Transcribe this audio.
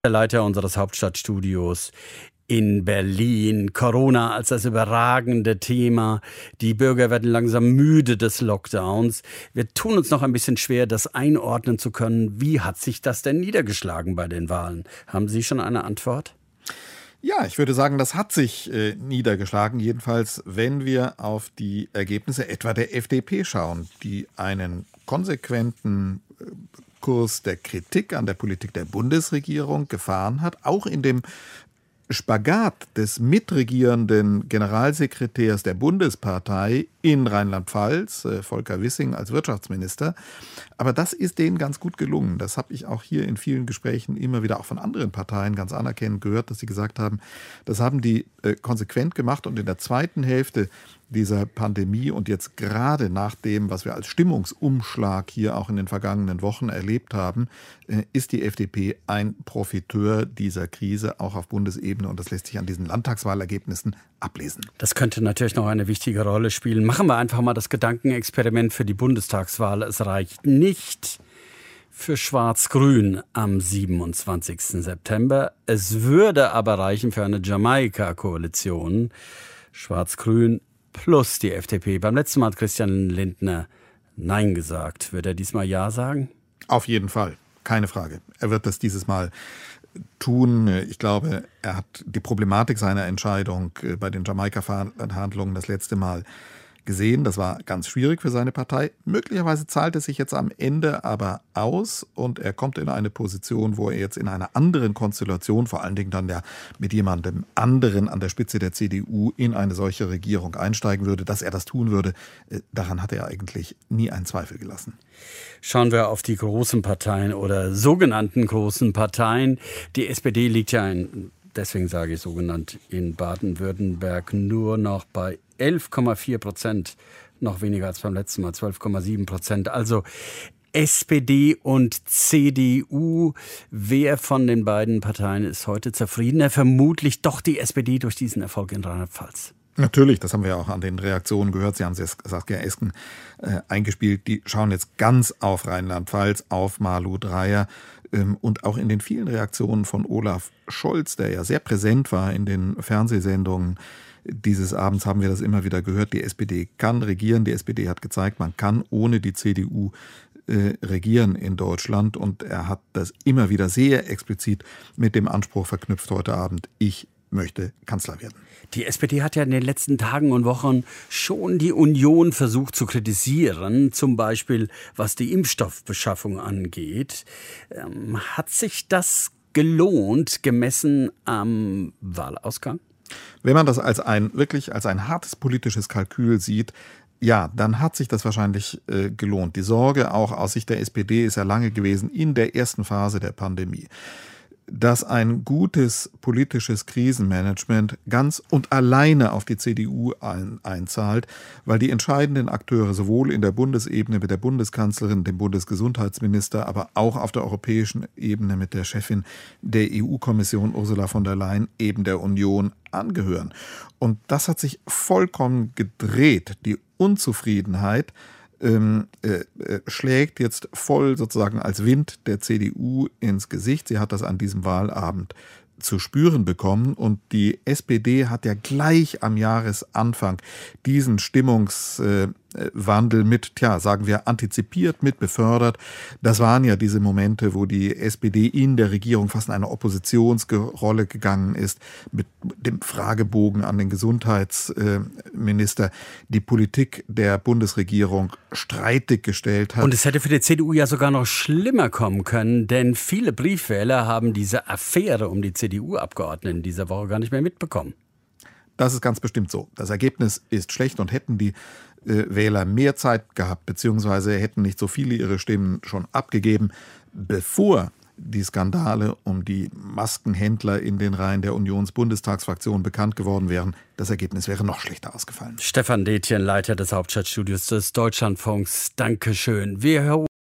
der Leiter unseres Hauptstadtstudios in Berlin. Corona als das überragende Thema. Die Bürger werden langsam müde des Lockdowns. Wir tun uns noch ein bisschen schwer, das einordnen zu können. Wie hat sich das denn niedergeschlagen bei den Wahlen? Haben Sie schon eine Antwort? Ja, ich würde sagen, das hat sich niedergeschlagen. Jedenfalls, wenn wir auf die Ergebnisse etwa der FDP schauen, die einen konsequenten Kurs der Kritik an der Politik der Bundesregierung gefahren hat, auch in dem Spagat des mitregierenden Generalsekretärs der Bundespartei in Rheinland-Pfalz, Volker Wissing als Wirtschaftsminister. Aber das ist denen ganz gut gelungen. Das habe ich auch hier in vielen Gesprächen immer wieder auch von anderen Parteien ganz anerkennend gehört, dass sie gesagt haben, das haben die konsequent gemacht. Und in der zweiten Hälfte dieser Pandemie und jetzt gerade nach dem, was wir als Stimmungsumschlag hier auch in den vergangenen Wochen erlebt haben, ist die FDP ein Profiteur dieser Krise, auch auf Bundesebene. Und das lässt sich an diesen Landtagswahlergebnissen ablesen. Das könnte natürlich noch eine wichtige Rolle spielen. Machen wir einfach mal das Gedankenexperiment für die Bundestagswahl. Es reicht nicht für Schwarz-Grün am 27. September. Es würde aber reichen für eine Jamaika-Koalition. Schwarz-Grün plus die FDP. Beim letzten Mal hat Christian Lindner Nein gesagt. Wird er diesmal Ja sagen? Auf jeden Fall, keine Frage. Er wird das dieses Mal tun. Ich glaube, er hat die Problematik seiner Entscheidung bei den Jamaika-Verhandlungen das letzte Mal gesehen. Das war ganz schwierig für seine Partei. Möglicherweise zahlt es sich jetzt am Ende aber aus und er kommt in eine Position, wo er jetzt in einer anderen Konstellation, vor allen Dingen dann ja mit jemandem anderen an der Spitze der CDU in eine solche Regierung einsteigen würde. Dass er das tun würde, daran hat er eigentlich nie einen Zweifel gelassen. Schauen wir auf die großen Parteien oder sogenannten großen Parteien. Die SPD liegt ja deswegen sage ich sogenannt, in Baden-Württemberg nur noch bei 11,4%, noch weniger als beim letzten Mal, 12,7%. Also SPD und CDU, wer von den beiden Parteien ist heute zufriedener? Vermutlich doch die SPD durch diesen Erfolg in Rheinland-Pfalz. Natürlich, das haben wir auch an den Reaktionen gehört. Sie haben Saskia Esken eingespielt. Die schauen jetzt ganz auf Rheinland-Pfalz, auf Malu Dreyer. Und auch in den vielen Reaktionen von Olaf Scholz, der ja sehr präsent war in den Fernsehsendungen dieses Abends, haben wir das immer wieder gehört. Die SPD kann regieren. Die SPD hat gezeigt, man kann ohne die CDU regieren in Deutschland. Und er hat das immer wieder sehr explizit mit dem Anspruch verknüpft heute Abend, ich möchte Kanzler werden. Die SPD hat ja in den letzten Tagen und Wochen schon die Union versucht zu kritisieren, zum Beispiel was die Impfstoffbeschaffung angeht. Hat sich das gelohnt, gemessen am Wahlausgang? Wenn man das wirklich als ein hartes politisches Kalkül sieht, ja, dann hat sich das wahrscheinlich gelohnt. Die Sorge auch aus Sicht der SPD ist ja lange gewesen in der ersten Phase der Pandemie, dass ein gutes politisches Krisenmanagement ganz und alleine auf die CDU einzahlt, weil die entscheidenden Akteure sowohl in der Bundesebene mit der Bundeskanzlerin, dem Bundesgesundheitsminister, aber auch auf der europäischen Ebene mit der Chefin der EU-Kommission Ursula von der Leyen, eben der Union, angehören. Und das hat sich vollkommen gedreht. Die Unzufriedenheit schlägt jetzt voll sozusagen als Wind der CDU ins Gesicht. Sie hat das an diesem Wahlabend zu spüren bekommen und die SPD hat ja gleich am Jahresanfang diesen Stimmungswandel sagen wir, antizipiert, mit befördert. Das waren ja diese Momente, wo die SPD in der Regierung fast in eine Oppositionsrolle gegangen ist, mit dem Fragebogen an den Gesundheitsminister, die Politik der Bundesregierung streitig gestellt hat. Und es hätte für die CDU ja sogar noch schlimmer kommen können, denn viele Briefwähler haben diese Affäre um die CDU-Abgeordneten dieser Woche gar nicht mehr mitbekommen. Das ist ganz bestimmt so. Das Ergebnis ist schlecht und hätten die Wähler mehr Zeit gehabt, beziehungsweise hätten nicht so viele ihre Stimmen schon abgegeben, bevor die Skandale um die Maskenhändler in den Reihen der Unionsbundestagsfraktion bekannt geworden wären. Das Ergebnis wäre noch schlechter ausgefallen. Stefan Detjen, Leiter des Hauptstadtstudios des Deutschlandfunks. Dankeschön. Wir